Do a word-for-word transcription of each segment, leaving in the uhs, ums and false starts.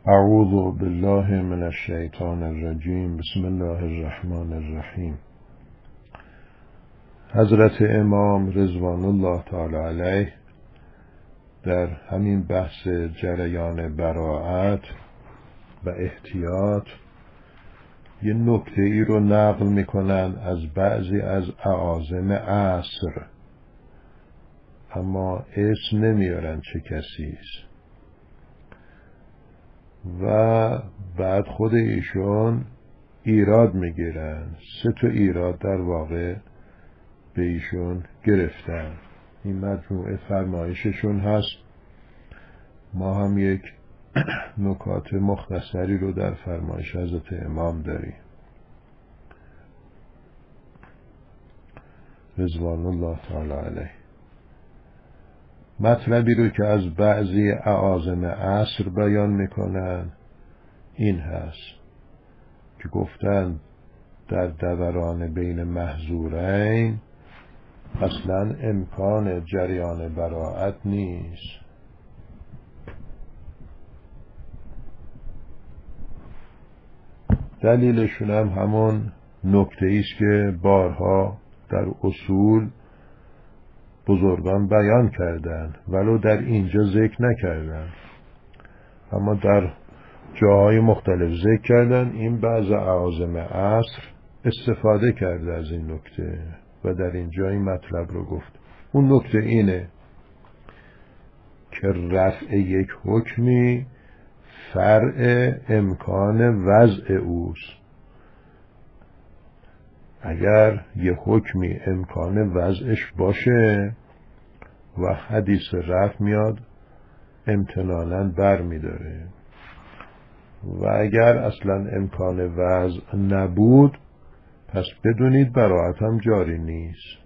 اعوذ بالله من الشیطان الرجیم. بسم الله الرحمن الرحیم. حضرت امام رضوان الله تعالی علیه در همین بحث جریان براءت و احتیاط یه نکته ای رو نقل میکنن از بعضی از اعاظم عصر، اما اسم نمیارن چه کسی است. و بعد خود ایشون ایراد میگیرن، سه تا ایراد در واقع به ایشون گرفتن. این مجموعه فرمایششون هست. ما هم یک نکات مختصری رو در فرمایش حضرت امام داریم رضوان الله تعالی علیه. مطلبی رو که از بعضی اعاظم عصر بیان میکنن این هست که گفتن در دوران بین محظورین اصلا امکان جریان براءت نیست. دلیلشون هم همون نکته ایست که بارها در اصول بزرگان بیان کردن ولو در اینجا ذکر نکردن، اما در جاهای مختلف ذکر کردن. این بعض اعاظم عصر استفاده کرده از این نکته و در اینجا این مطلب رو گفت. اون نکته اینه که رفع یک حکمی فرع امکان وضع اوست. اگر یه حکمی امکان وضعش باشه و حدیث رفع میاد امتنانا بر میداره، و اگر اصلا امکان وضع نبود پس بدونید براءت هم جاری نیست.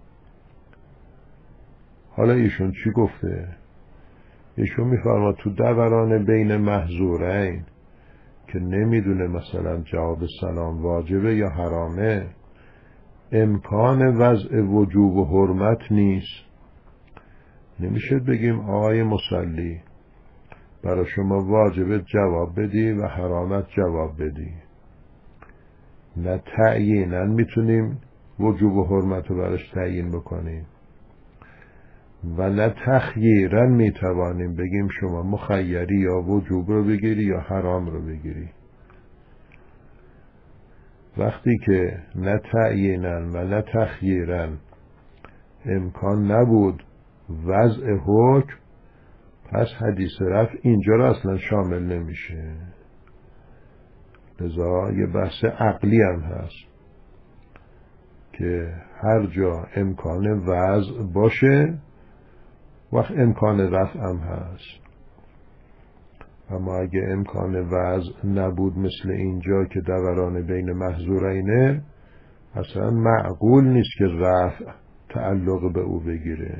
حالا ایشون چی گفته؟ ایشون میفرماد تو دوران بین محظورین که نمیدونه مثلا جواب سلام واجبه یا حرامه، امکان وضع وجوب و حرمت نیست. نمیشه بگیم آقای مصلی برای شما واجبه جواب بدی و حرامت جواب بدی. نه تعیینا میتونیم وجوب و حرمت رو براش تعیین بکنیم و نه تخییرا میتوانیم بگیم شما مخیری یا وجوب رو بگیری یا حرام رو بگیری. وقتی که نه تعیینا و نه تخییرا امکان نبود وضع حکم، پس حدیث رفع اینجا را اصلا شامل نمیشه. لذا یه بحث عقلی هم هست که هر جا امکان وضع باشه وقت امکان رفع هم هست. اما اگه امکان وضع نبود مثل اینجا که دوران بین محظورینه، اصلا معقول نیست که رفع تعلق به او بگیره.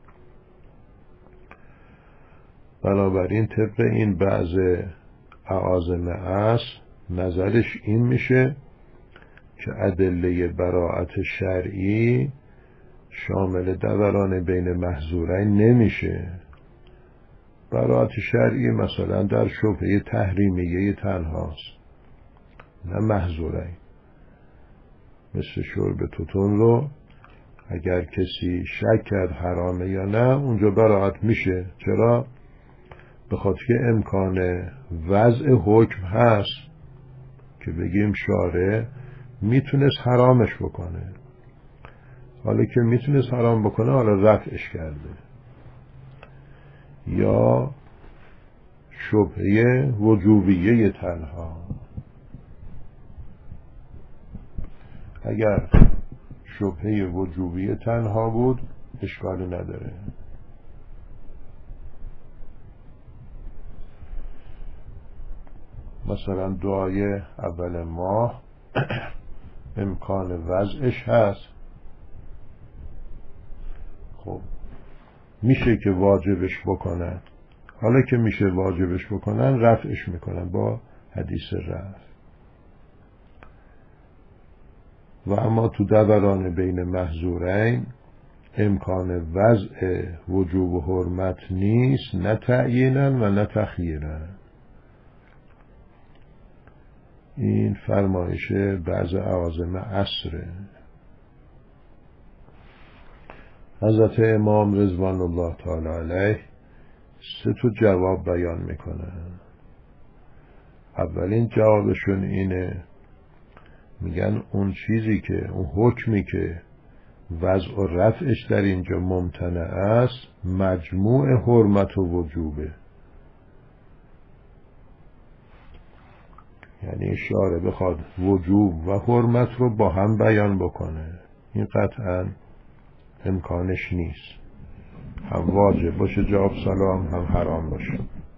بنابراین طبق این بعض اعاظم عصر نظرش این میشه که ادله براءت شرعی شامل دوران بین محظورین نمیشه. براءت شرعی مثلا در شبهه تحریمیه تنهاست، نه محظورین. مثل شرب توتون رو اگر کسی شک کرد حرامه یا نه اونجا براءت میشه. چرا؟ به خاطر که امکان وضع حکم هست که بگیم شارع میتونست حرامش بکنه. حالا که میتونست حرام بکنه حالا رفعش کرده. یا شبهه وجوبیه تنها، اگر شبهه وجوبیه تنها بود اشکالی نداره. مثلا دعای اول ماه امکان وضعش هست، خب میشه که واجبش بکنن. حالا که میشه واجبش بکنن رفعش میکنن با حدیث رفع. و اما تو دوران بین محظورین امکان وضع وجوب و حرمت نیست، نه تعیینا و نه تخییرا. این فرمایش بعض عوازم عصره. حضرت امام رضوان الله تعالی علیه سه تا جواب بیان میکنن. اولین جوابشون اینه، میگن اون چیزی که اون حکمی که وضع و رفعش در اینجا ممتنع است مجموع حرمت و وجوبه. یعنی شارع بخواد وجوب و حرمت رو با هم بیان بکنه، این قطعا امکانش نیست. هم واجب باشه جواب سلام، هم حرام باشه.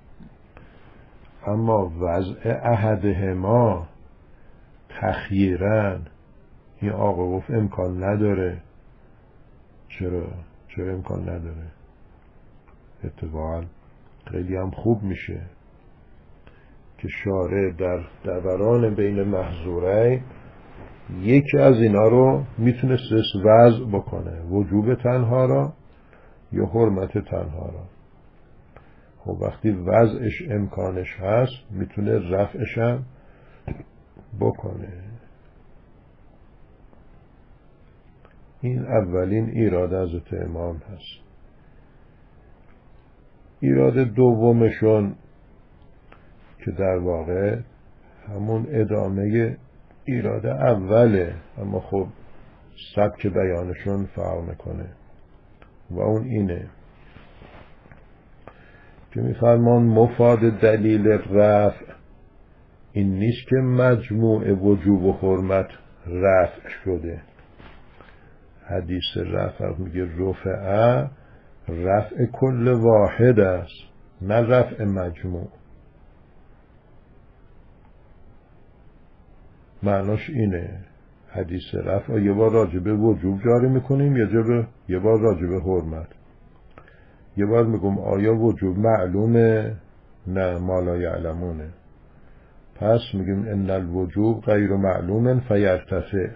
اما وضع احدهما تخییراً، این آقا گفت امکان نداره. چرا؟ چرا امکان نداره؟ اتفاقاً خیلی هم خوب میشه که شارع در دوران بین محظورین یکی از اینا رو میتونست وضع بکنه، وجوب تنها را یا حرمت تنها را. خب وقتی وضعش امکانش هست میتونه رفعش هم بکنه. این اولین ایراد حضرت امام هست. ایراد دومشون که در واقع همون ادامه ایراد اوله، اما خب سبک بیانشون فرق میکنه و اون اینه که میفرمان مفاد دلیل رفع این نیست که مجموع وجوب و حرمت رفع شده. حدیث رفع میگه رفع رفع کل واحد است، نه رفع مجموع. معناش اینه حدیث رفع یه بار راجبه وجوب جاری میکنیم، یه جبه یه بار راجبه حرمت. یه بار میگم آیا وجوب معلومه؟ نه، ما لا یعلمونه. پس میگیم ان الوجوب غیر معلوم فیرتفع.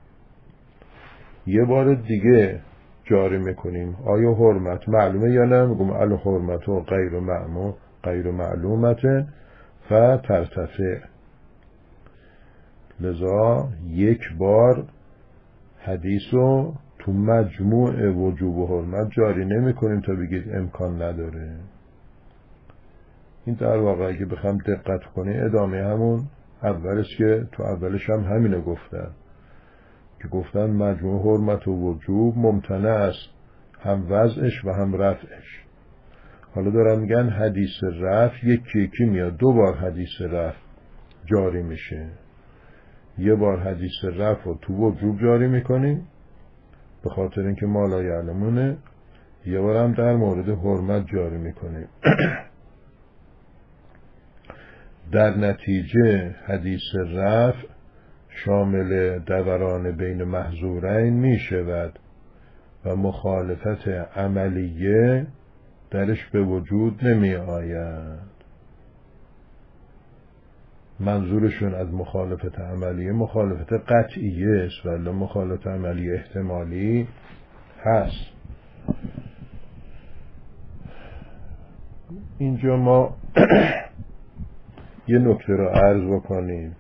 یه بار دیگه جاری میکنیم آیا حرمت معلومه یا نه، میگم الحرمت غیر معلوم غیر معلومه فترتفع. لذا یک بار حدیثو تو مجموع وجوب و حرمت جاری نمی کنیم تا بگید امکان نداره. این در واقع اگه بخوام دقت کنی ادامه همون اولش که تو اولش هم همینه گفتن که گفتن مجموع حرمت و وجوب ممتنع است، هم وضعش و هم رفعش. حالا دارن میگن حدیث رفع یکی یکی میاد، دو بار حدیث رفع جاری میشه. یه بار حدیث رفع رو تو وجوب جاری میکنیم به خاطر اینکه ما لا یعلمونه، یه بار هم در مورد حرمت جاری میکنیم. در نتیجه حدیث رفع شامل دوران بین محظورین میشود و مخالفت عملیه درش به وجود نمی آید. منظورشون از مخالفت عملیه مخالفت قطعیه است، ولی مخالفت عملیه احتمالی هست. اینجا ما یه نکته رو عرض بکنیم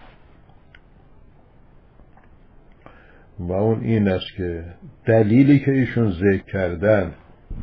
و اون این است که دلیلی که ایشون ذکر کردن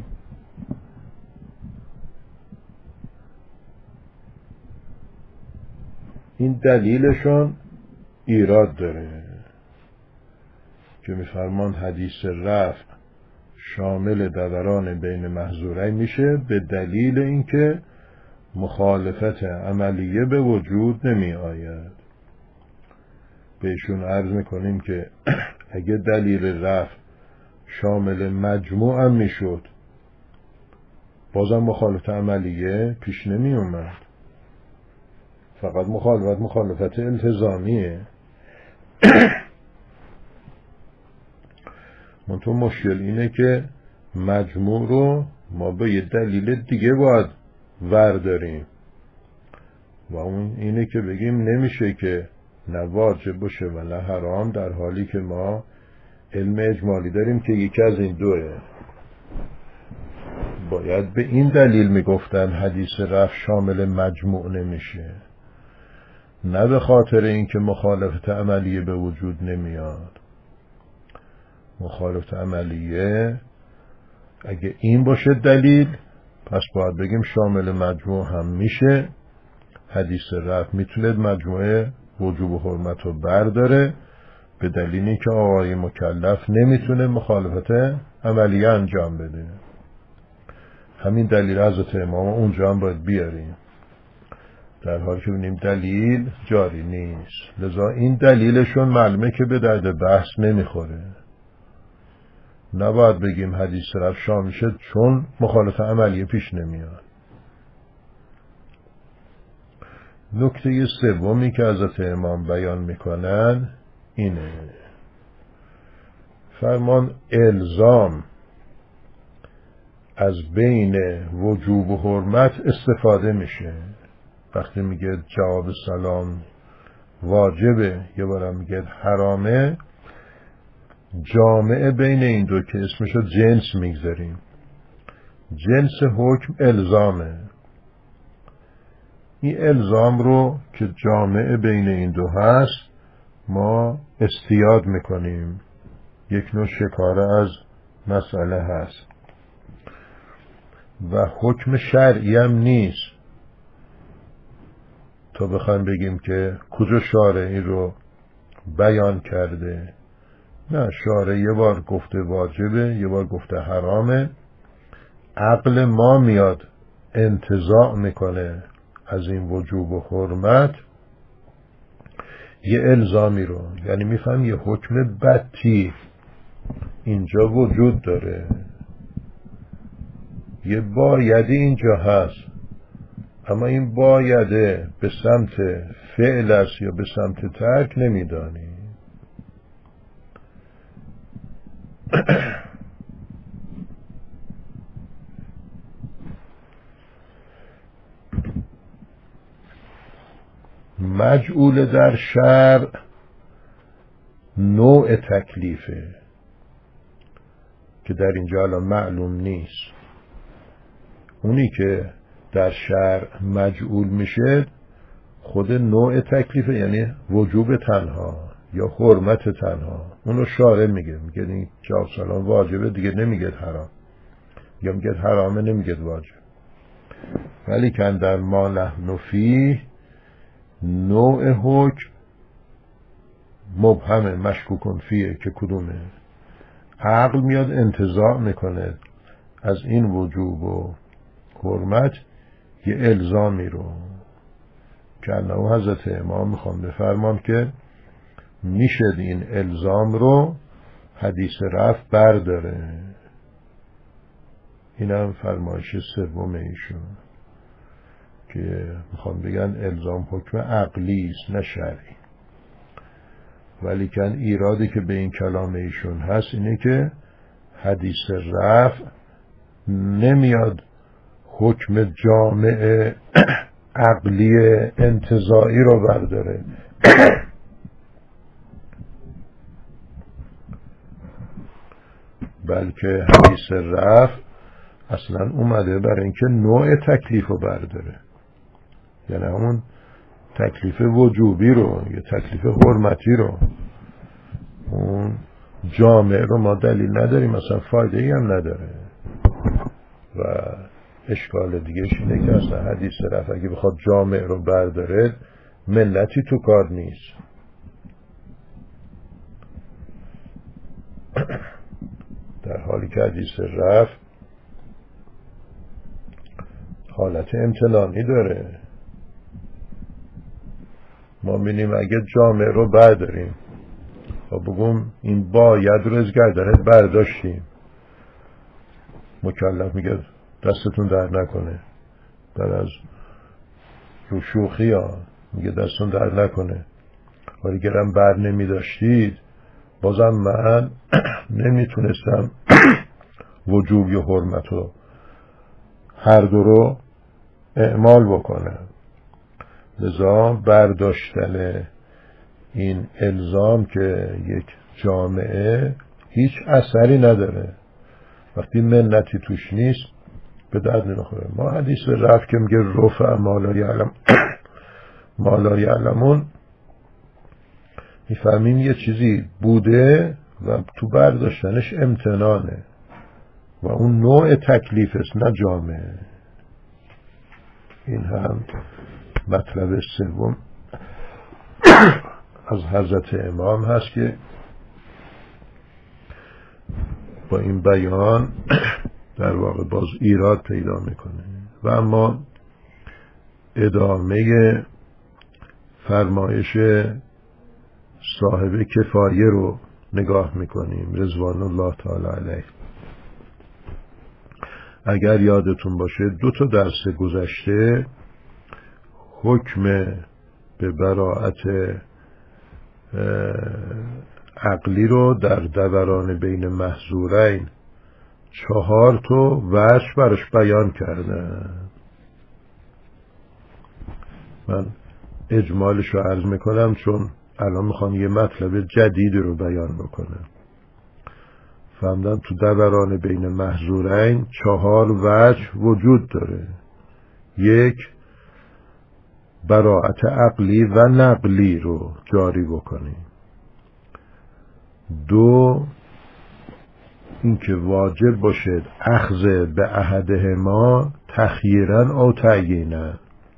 این دلیلشون ایراد داره که میفرمان حدیث رفع شامل دوران بین محظورین میشه به دلیل اینکه مخالفت عملیه به وجود نمی آید. بهشون عرض میکنیم که اگه دلیل رفع شامل مجموع هم میشد بازم مخالفت عملیه پیش نمی اومد، فقط مخالفت مخالفت التزامیه. منطور مشکل اینه که مجموع رو ما به یه دلیل دیگه باید ورداریم و اون اینه که بگیم نمیشه که نه واجب باشه و نه حرام، در حالی که ما علم اجمالی داریم که یکی از این دوه. باید به این دلیل میگفتن حدیث رفع شامل مجموع نمیشه. نه به خاطر اینکه مخالفت عملیه به وجود نمیاد. مخالفت عملیه اگه این باشه دلیل، پس باید بگیم شامل مجموع هم میشه. حدیث رفع میتونه مجموعه وجوب و حرمت رو برداره به دلیلی که آقای مکلف نمیتونه مخالفت عملیه انجام بده. همین دلیل حضرت امام اونجا هم باید بیاریم، در حالی که ببینیم دلیل جاری نیست. لذا این دلیلشون معلومه که به درد بحث نمیخوره. نباید بگیم حدیث رفع شامل شد چون مخالفت عملیه پیش نمیاد. نکته سومی که حضرت امام بیان میکنن اینه، فرمان الزام از بین وجوب و حرمت استفاده میشه. وقتی میگه جواب سلام واجبه، یه بارم میگه حرامه، جامعه بین این دو که اسمشو جنس میگذاریم. جنس حکم الزامه. این الزام رو که جامعه بین این دو هست ما استیاد میکنیم. یک نوع شکاره از مسئله هست و حکم شرعی هم نیست تا بخوایم بگیم که کجا شارعی رو بیان کرده. نه، شارع یه بار گفته واجبه، یه بار گفته حرامه. عقل ما میاد انتزاع میکنه از این وجوب و حرمت یه الزامی رو، یعنی میفهم یه حکم بدی اینجا وجود داره، یه بایدی اینجا هست، اما این بایده به سمت فعل است یا به سمت ترک نمیدانی. مجعول در شرع نوع تکلیفه که در اینجا الان معلوم نیست. اونی که در شرع مجعول میشه خود نوع تکلیفه، یعنی وجوب تنها یا حرمت تنها. اونو شارع میگه، میگه این جواب سلام واجبه، دیگه نمیگه حرام، یا میگه حرامه نمیگه واجب. ولی که در ما نحن فیه نوع حکم مبهمه، مشکوکن فیه که کدومه. عقل میاد انتزاع میکنه از این وجوب و حرمت یه الزامی رو که انه حضرت امام میخوام بفرمان که میشد این الزام رو حدیث رفع برداره. این هم فرمایش سوم ایشون که میخوام بگن الزام حکم عقلی است نه شرعی. ولی کن ایرادی که به این کلام ایشون هست اینه که حدیث رفع نمیاد حکم جامع عقلی انتزاعی رو برداره، بلکه حدیث رفع اصلا اومده برای اینکه نوع تکلیف رو برداره، یعنی همون تکلیف وجوبی رو یا تکلیف حرمتی رو. اون جامع رو ما دلیل نداریم، مثلا فایده ای هم نداره. و اشکال دیگه اینه که اصلا حدیث رفع اگه بخواد جامع رو برداره ملتی تو کار نیست. در حالی که حدیث رفع حالت امتنانی داره. ما بینیم اگه جامع رو برداریم و بگم این باید رو از گردنت برداشتیم، مکلف میگه دستتون در نکنه. در از رو شوخی ها میگه دستتون در نکنه، ولی گرم بر نمی داشتید بازم من نمیتونستم وجوب یا حرمت رو هر دو رو اعمال بکنم. لذا برداشتن این الزام که یک جامعه هیچ اثری نداره، وقتی منتی توش نیست به درد نمیخوره. ما حدیث رفع که میگه رفع ما لا یعلم ما لا یعلمون میفهمیم یه چیزی بوده و تو برداشتنش امتنانه و اون نوع تکلیف است نه جامعه. این هم مطلب سوم از حضرت امام هست که با این بیان در واقع باز ایراد پیدا میکنه. و اما ادامه فرمایش صاحب کفایه رو نگاه میکنیم رضوان الله تعالی علیه. اگر یادتون باشه دو تا درس گذشته حکم به براءت عقلی رو در دوران بین محظورین چهار تا وجه براش بیان کردن. من اجمالش رو عرض میکنم چون الان میخوام یه مطلب جدید رو بیان بکنم. فهمدن تو دوران بین محظورین چهار وجه وجود داره. یک، براءت عقلی و نقلی رو جاری بکنیم. دو، اینکه واجب باشد اخذ به احدهما تخییرا او تعیینا.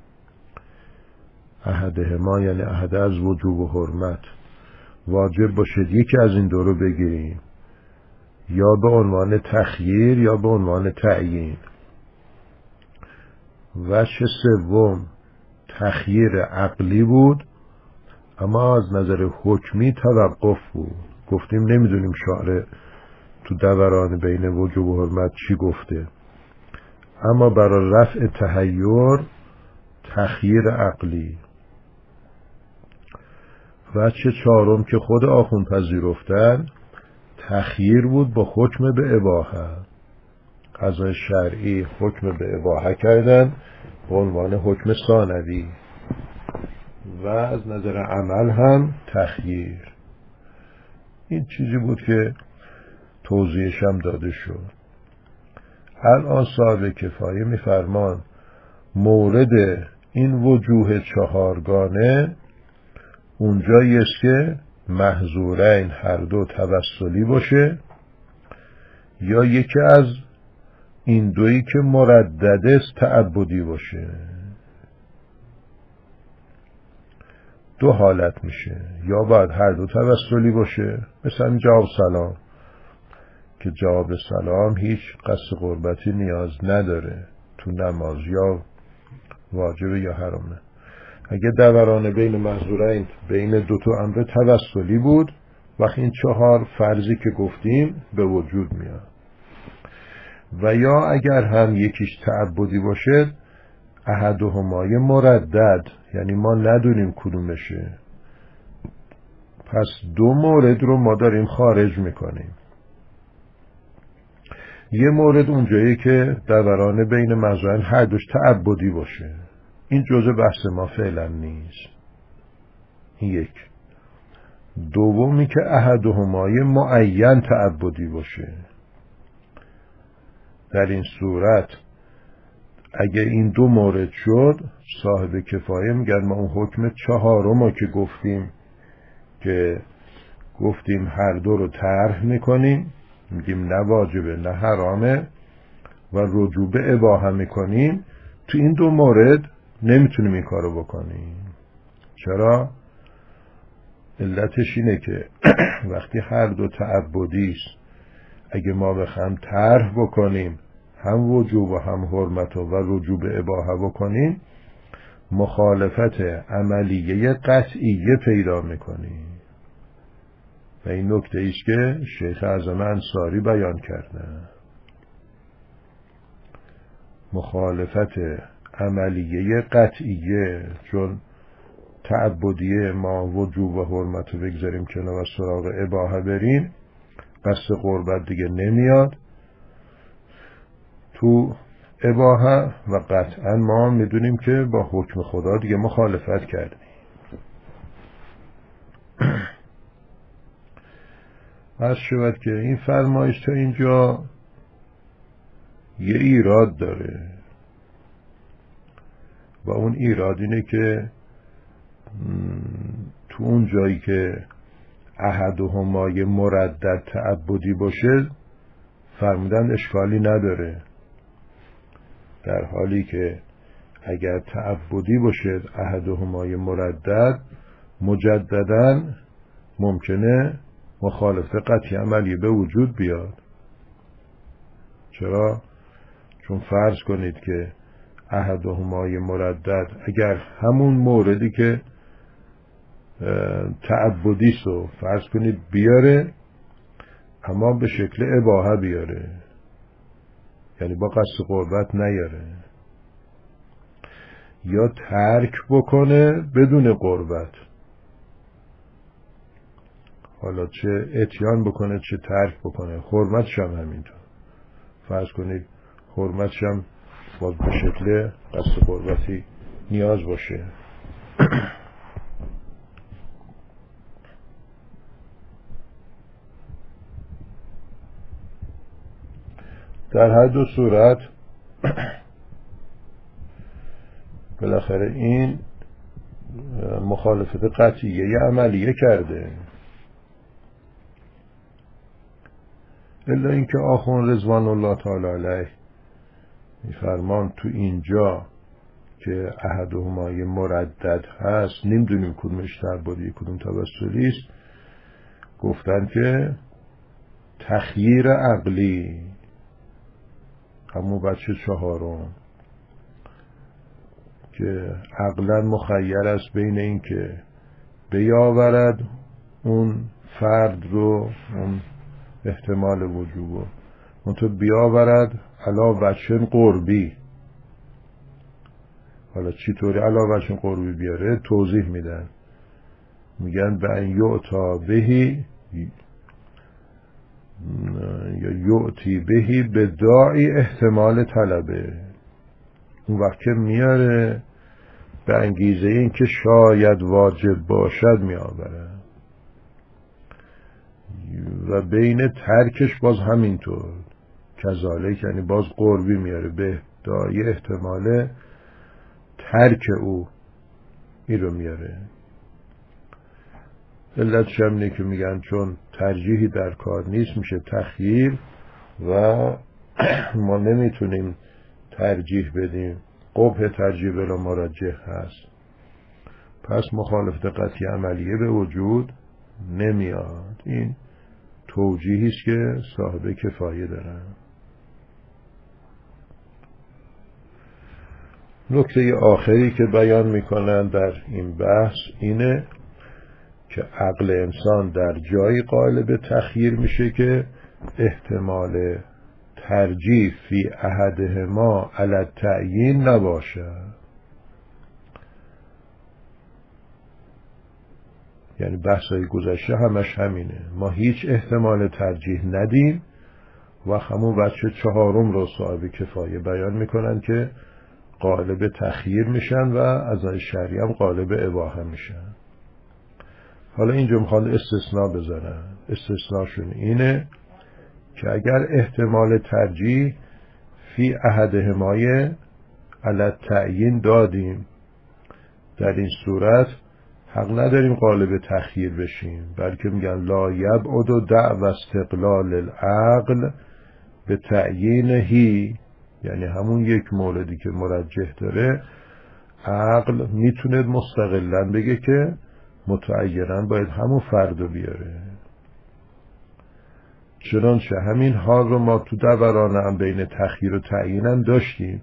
احدهما یعنی احد از وجوب و حرمت، واجب باشد یکی از این دو رو بگیریم، یا به عنوان تخییر یا به عنوان تعیین. وجه سوم تخییر عقلی بود اما از نظر حکمی توقف بود. گفتیم نمیدونیم شارع تو دوران بین وجوب و حرمت چی گفته، اما برای رفع تحیر تخییر عقلی. وجه چهارم که خود آخوند پذیرفتن تخییر بود با حکم به اباحه. قضای شرعی حکم به اباحه کردن به عنوان حکم ثانوی و از نظر عمل هم تخییر. این چیزی بود که توضیحش هم داده شد. الان صاحب کفایه میفرمان مورد این وجوه چهارگانه اونجایی است که محظورین هر دو توسلی باشه یا یکی از این دویی که مردد است تعبدی باشه. دو حالت میشه، یا باید هر دو توسلی باشه، مثلا جواب سلام که جواب سلام هیچ قصد قربتی نیاز نداره تو نماز، یا واجبه یا حرامه. اگه دوران بین محظورین بین دو تا امر توسلی بود وقتی این چهار فرضی که گفتیم به وجود میاد. و یا اگر هم یکیش تعبدی باشد احدهمای مردد، یعنی ما ندونیم کدومشه، پس دو مورد رو ما داریم خارج میکنیم. یه مورد اونجایی که دوران بین محظورین هر دوش تعبدی باشه، این جزء بحث ما فعلا نیست. این یک. دومی که احدهمای معین تعبدی باشه. در این صورت اگه این دو مورد شد صاحب کفایه میگن ما اون حکم چهارم که گفتیم که گفتیم هر دو رو طرح میکنیم، میگیم نه واجبه نه حرامه و رجوع به اباحه میکنیم، تو این دو مورد نمیتونیم این کارو بکنیم. چرا؟ علتش اینه که وقتی هر دو تعبدی است اگه ما بخوایم طرح بکنیم هم وجوب و هم حرمت و رجوع به اباحه بکنیم مخالفت عملیه قطعیه پیدا میکنیم. و این نکته ایست که شیخ اعظم انصاری بیان کرده. مخالفت عملیه قطعیه، چون تعبدیه ما وجوب و حرمت رو بگذاریم کنار و سراغ اباحه بریم قصد قربت دیگه نمیاد تو اباحه و قطعا ما میدونیم که با حکم خدا دیگه مخالفت کردیم. عرض شود که این فرمایش تا اینجا یه ایراد داره و اون ایراد اینه که تو اون جایی که احدهما یه مردد تعبدی باشه فرمودن اشکالی نداره، در حالی که اگر تعبدی باشه احدهما یه مردد مجدداً ممکنه مخالفت قطعی عملی به وجود بیاد. چرا؟ چون فرض کنید که احدهما یه مردد اگر همون موردی که تعبدی سو فرض کنید بیاره اما به شکل اباحه بیاره، یعنی با قصد قربت نیاره، یا ترک بکنه بدون قربت، حالا چه اتیان بکنه چه ترک بکنه، حرمتش هم همینطور، فرض کنید حرمتش هم باز به شکل قصد قربتی نیاز باشه. در هر دو صورت بالاخره این مخالفت قطعیه یه عملیه کرده. الا اینکه آخوند رضوان الله تعالی علیه میفرمان تو اینجا که احدهما یه مردد هست، نمیدونیم کدومش تعبدی کدوم توسلی است، گفتن که تخییر عقلی همون بچه چهارم که عقلا مخیر است بین این که بیاورد اون فرد رو، اون احتمال وجوب اون تو بیاورد علا وجه قربی. حالا چی طوری علا وجه قربی بیاره توضیح میدن، میگن به ان یعطا بهی یا یعطی بهی به داعی احتمال طلبه. اون وقت که میاره به انگیزه این که شاید واجب باشد میآوره، و بین ترکش باز همینطور کذالک، یعنی باز قربی میاره به داعی احتمال ترک او این رو میاره. علت شمینه که میگن چون ترجیحی در کار نیست میشه تخییر و ما نمیتونیم ترجیح بدیم، قبح ترجیح بلا مرجح هست، پس مخالفت قطعی عملیه به وجود نمیاد. این توجیهی است که صاحب کفایه دارن. نکته آخری که بیان میکنن در این بحث اینه که عقل انسان در جایی قائل به تخییر میشه که احتمال ترجیح فی احدهما علی التعیین نباشه. یعنی بحثای گذشته همش همینه، ما هیچ احتمال ترجیح ندیم و همون بچه چهارم رو صاحب کفایه بیان میکنن که قائل به تخییر میشن و از نظر شرعی هم قائل به اباحه میشن. حالا اینجا میخوان استثناء بزنن. استثناءشون اینه که اگر احتمال ترجیح فی احدهمای علی التعیین دادیم، در این صورت حق نداریم قالب تخییر بشیم، بلکه میگن لا یبعد دعو استقلال العقل به تعیینهی، یعنی همون یک موردی که مرجح داره عقل میتونه مستقلاً بگه که متعینا باید همون فردو بیاره. چنانچه همین حال رو ما تو دوران هم بین تخییر و تعیین هم داشتیم،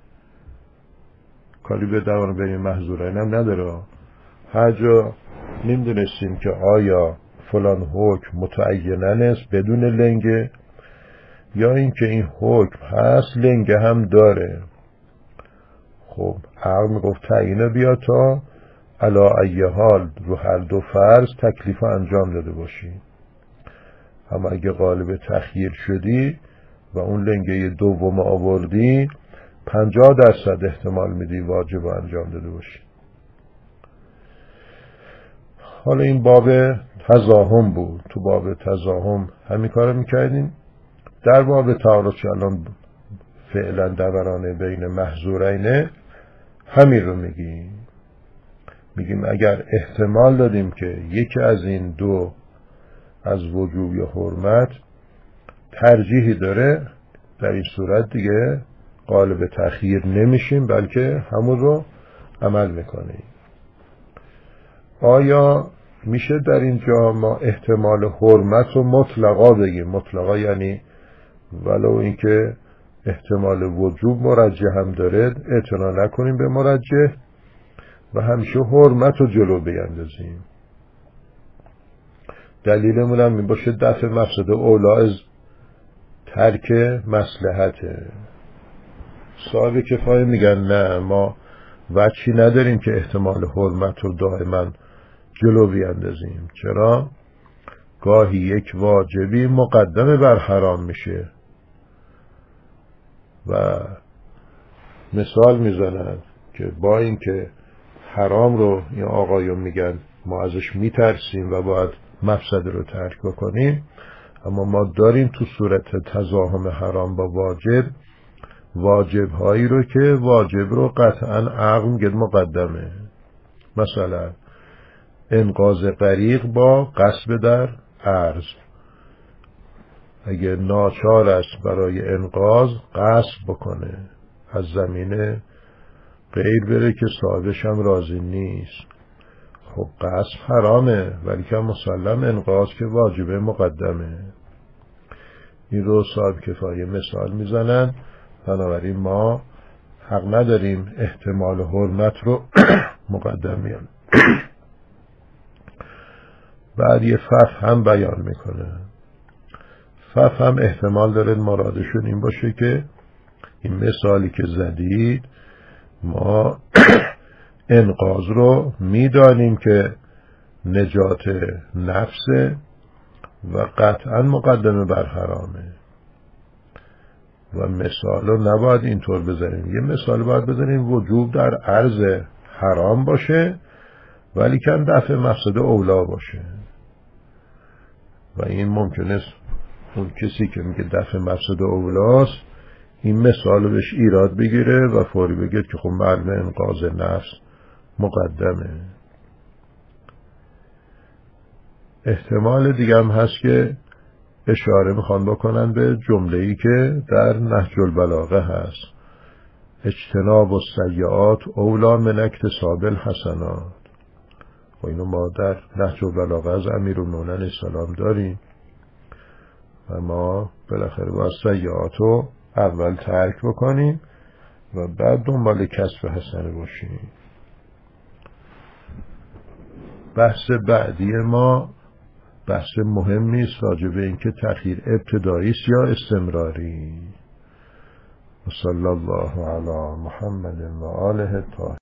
کاری به دوران بین محظورین هم نداره. هر جا نمیدونستیم که آیا فلان حکم متعینن است بدون لنگه یا اینکه این حکم هست لنگه هم داره. خب عقل میگفت تعیینه بیا تا علا ای حال رو هر دو فرض تکلیف انجام داده باشی. اما اگه قالب تخییر شدی و اون لنگه دوم آوردی پنجاه درصد احتمال میدی واجب انجام داده باشی. حالا این باب تزاحم بود، تو باب تزاحم همین کارو میکردیم. در باب تعارض که الان فعلا دورانه بین محظورینه همین رو میگیم. میگیم اگر احتمال دادیم که یکی از این دو از وجوب یا حرمت ترجیحی داره، در این صورت دیگه قالب تأخیر نمیشیم بلکه همون رو عمل میکنیم. آیا میشه در اینجا ما احتمال حرمت رو مطلقا بگیم؟ مطلقا یعنی ولو اینکه احتمال وجوب مرجح هم داره اعتنا نکنیم به مرجح و همیشه حرمت رو جلو بیندازیم. دلیلمون هم این باشه دفع مفسده اولا از ترک مصلحته. صاحب کفایه میگن نه، ما وجهی نداریم که احتمال حرمت رو دائما جلو بیندازیم. چرا؟ گاهی یک واجبی مقدم بر حرام میشه و مثال میزنن که با اینکه حرام رو این آقایون میگن ما ازش میترسیم و باید مفسده رو ترک بکنیم، اما ما داریم تو صورت تزاحم حرام با واجب واجب هایی رو که واجب رو قطعا عقل میگه مقدمه. مثلا انقاذ غریق با غصب در عرض، اگه ناچار است برای انقاذ غصب بکنه از زمینه غیر بره که صاحبش هم راضی نیست، خب غصب حرامه ولی که مسلم انقاذ که واجبه مقدمه. این رو صاحب کفایه مثال میزنن. بنابراین ما حق نداریم احتمال حرمت رو مقدم میان. بعد یه فف هم بیان میکنه. فف هم احتمال داره مرادشون این باشه که این مثالی که زدید ما انقاذ رو میدانیم که نجات نفسه و قطعا مقدمه بر حرامه و مثال رو نباید اینطور بزنیم. یه مثال باید بزنیم وجوب در عرض حرام باشه ولی کن دفع مفسده اولا باشه و این ممکنه اون کسی که میگه دفع مفسده اولاست این مثال رو بهش ایراد بگیره و فوری بگه که خب معلوم انقاذ نفس مقدمه. احتمال دیگه هم هست که اشاره میخوان بکنن به جمله‌ای که در نهج البلاغه هست، اجتناب السیئات اولی من اکتساب الحسنات. و اینو ما در نهج البلاغه از امیرالمومنین السلام داریم و ما بالاخره باید سیئات رو اول ترک بکنیم و بعد دنبال کسب حسنه باشیم. بحث بعدی ما بحث مهمی است راجع به اینکه تأخیر ابتدایی است یا استمراری. و صلی الله علی محمد و آله الطاهرین.